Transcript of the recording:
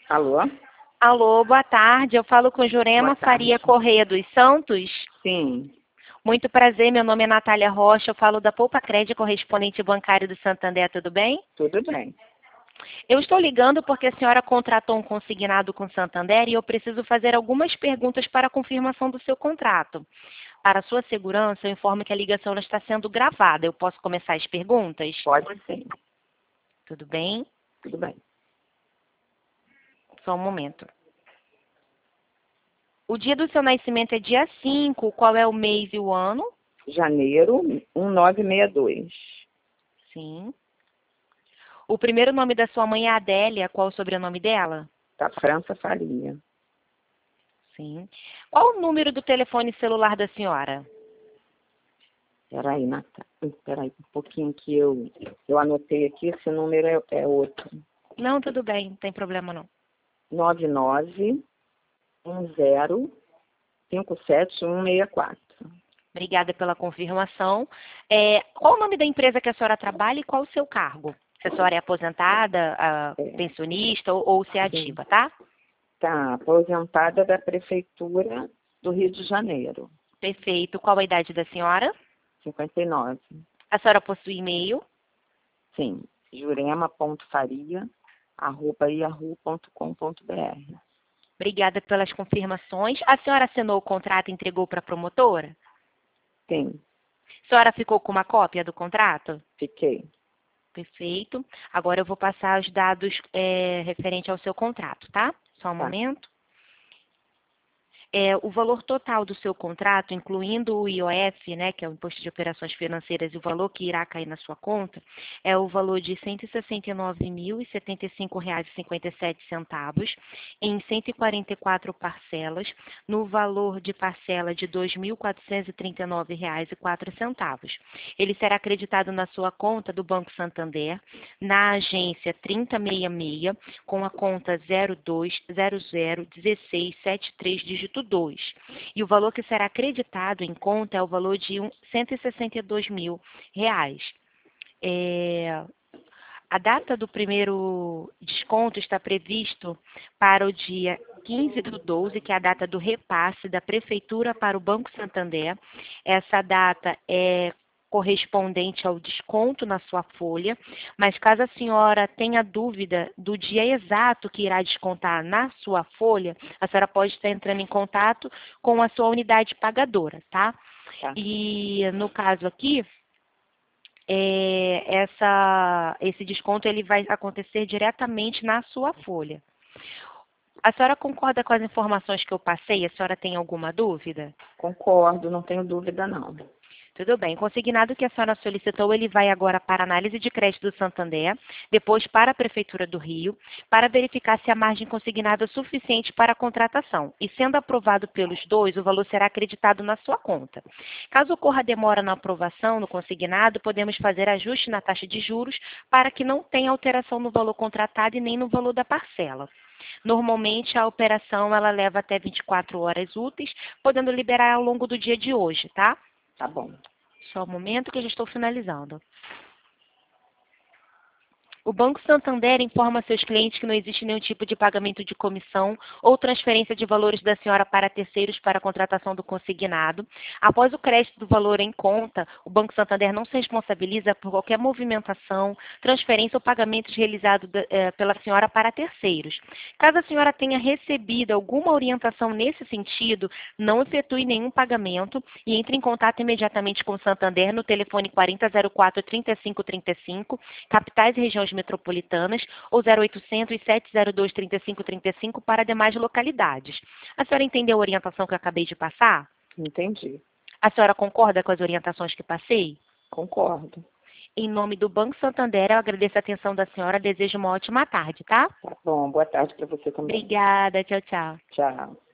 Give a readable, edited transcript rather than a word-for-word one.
Alô? Alô, boa tarde. Eu falo com Jurema Boa tarde. Faria Correia dos Santos. Sim. Muito prazer, meu nome é Natália Rocha. Eu falo da Poupa Crédito, correspondente bancário do Santander. Tudo bem? Tudo bem. Eu estou ligando porque a senhora contratou um consignado com o Santander e eu preciso fazer algumas perguntas para a confirmação do seu contrato. Para sua segurança, eu informo que a ligação está sendo gravada. Eu posso começar as perguntas? Pode sim. Tudo bem? Tudo bem. Só um momento. O dia do seu nascimento é dia 5. Qual é o mês e o ano? Janeiro, 1962. Sim. O primeiro nome da sua mãe é Adélia. Qual o sobrenome dela? Da França Faria. Sim. Qual o número do telefone celular da senhora? Peraí, Natália. Peraí, um pouquinho que eu anotei aqui. Esse número é outro. Não, tudo bem, não tem problema não. 9910576164. Obrigada pela confirmação. Qual o nome da empresa que a senhora trabalha e qual o seu cargo? Se a senhora é aposentada, pensionista ou se é Sim. ativa, tá? Tá aposentada da Prefeitura do Rio de Janeiro. Perfeito. Qual a idade da senhora? 59. A senhora possui e-mail? Sim. jurema.faria@yahoo.com.br. Obrigada pelas confirmações. A senhora assinou o contrato e entregou para a promotora? Sim, A senhora ficou com uma cópia do contrato? fiquei. Perfeito. Agora eu vou passar os dados referente ao seu contrato, tá? Só um Tá. momento. O valor total do seu contrato, incluindo o IOF, né, que é o Imposto de Operações Financeiras, e o valor que irá cair na sua conta, é o valor de R$ 169.075,57 em 144 parcelas, no valor de parcela de R$ 2.439,04. Ele será acreditado na sua conta do Banco Santander, na agência 3066, com a conta 02001673, dígito 2. E o valor que será acreditado em conta é o valor de R$ 162 mil. A data do primeiro desconto está previsto para o dia 15/12, que é a data do repasse da Prefeitura para o Banco Santander. Essa data é correspondente ao desconto na sua folha, mas caso a senhora tenha dúvida do dia exato que irá descontar na sua folha, a senhora pode estar entrando em contato com a sua unidade pagadora, tá? Tá. E no caso aqui, esse desconto ele vai acontecer diretamente na sua folha. A senhora concorda com as informações que eu passei? A senhora tem alguma dúvida? Concordo, não tenho dúvida não. Tudo bem. Consignado que a senhora solicitou, ele vai agora para a análise de crédito do Santander, depois para a Prefeitura do Rio, para verificar se a margem consignada é suficiente para a contratação. E sendo aprovado pelos dois, o valor será acreditado na sua conta. Caso ocorra demora na aprovação no consignado, podemos fazer ajuste na taxa de juros para que não tenha alteração no valor contratado e nem no valor da parcela. Normalmente, a operação ela leva até 24 horas úteis, podendo liberar ao longo do dia de hoje, tá? Tá bom. Só um momento que eu já estou finalizando. O Banco Santander informa a seus clientes que não existe nenhum tipo de pagamento de comissão ou transferência de valores da senhora para terceiros para a contratação do consignado. Após o crédito do valor em conta, o Banco Santander não se responsabiliza por qualquer movimentação, transferência ou pagamentos realizados pela senhora para terceiros. Caso a senhora tenha recebido alguma orientação nesse sentido, não efetue nenhum pagamento e entre em contato imediatamente com o Santander no telefone 4004-3535, capitais e regiões metropolitanas, ou 0800 702 3535 para demais localidades. A senhora entendeu a orientação que eu acabei de passar? Entendi. A senhora concorda com as orientações que passei? Concordo. Em nome do Banco Santander, eu agradeço a atenção da senhora, desejo uma ótima tarde, tá? Tá bom. Boa tarde para você também. Obrigada, tchau, tchau. Tchau.